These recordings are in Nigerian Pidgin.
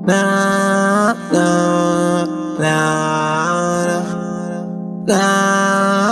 na na na na na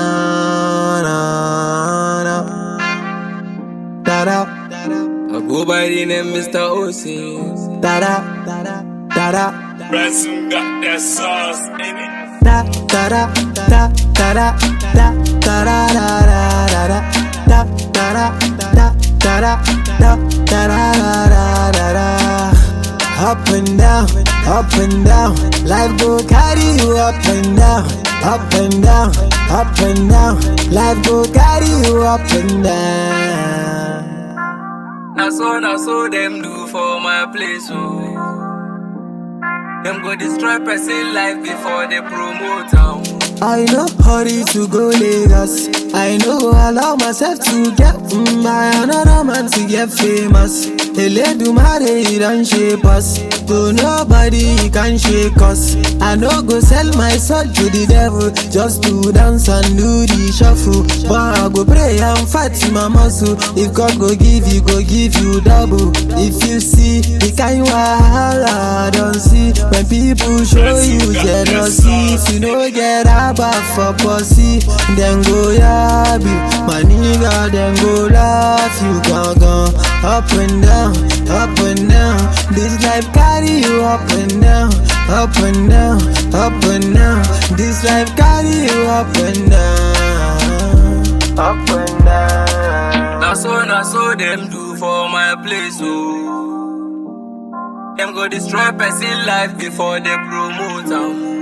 na na da da. I go by the name Mr. OC. Da da da da da. Ransom got that sauce in it. Da da da da da da da da da da da da da da da da da da. Up and down, up and down. Life go carry you up and down, up and down, up and down. Life go carry you up and down. Na so them do for my place, oh. Them go destroy person life before they promote am. I no hurry to go Lagos. I no allow myself to get by another man to get famous. Eledumare he don't shape us, to nobody he can shake us. I no go sell my soul to the devil just to dance and do the shuffle. But I go pray and fight my muscle. If God go give you double. If you see the kind wahala I don't see when people show you jealousy. If you no get about for pussy, then go yab you, my nigga. Then go laugh you, gone up and down, up and down. This life carry you up and down, up and down, up and down. This life carry you up and down, up and down. Na so them do for my place, oh. Them go destroy person life before they promote am.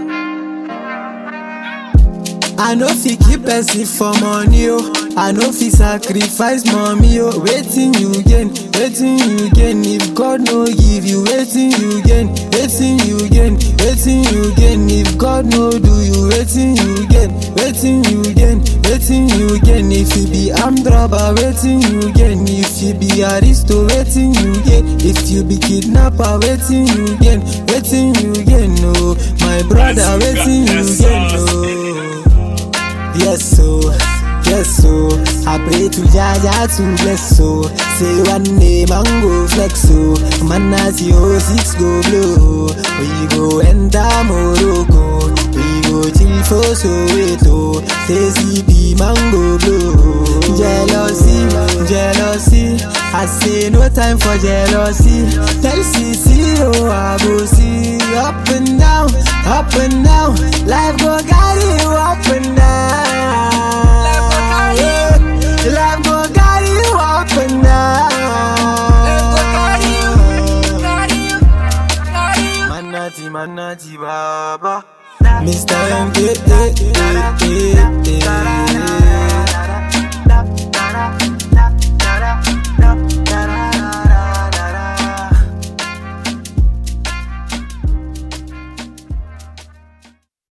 I know fi keep person for money, oh. I know fi sacrifice mommy, oh. Waiting you gain, waiting you gain. If God no give you, waiting you gain, waiting you gain, waiting you gain. If God no do you, waiting you gain, waiting you gain, waiting you gain. If you be armed robber, waiting you gain. If you be aristo, waiting you gain. If you be kidnapper, waiting you gain, waiting you gain. No, my brother, waiting you gain. No. Yes, so, I pray to Jaja to bless, so. Say one day, man go flex, so. Man as your 6 go blow. We go enter Morocco. We go chill for Soweto. Say CP, man go blow. Jealousy, I say no time for jealousy. Tell CC, oh, I go see. Up and down, up and down. Life go carry you up and down. Life go carry you up and down. Manati Baba, Mr. MK,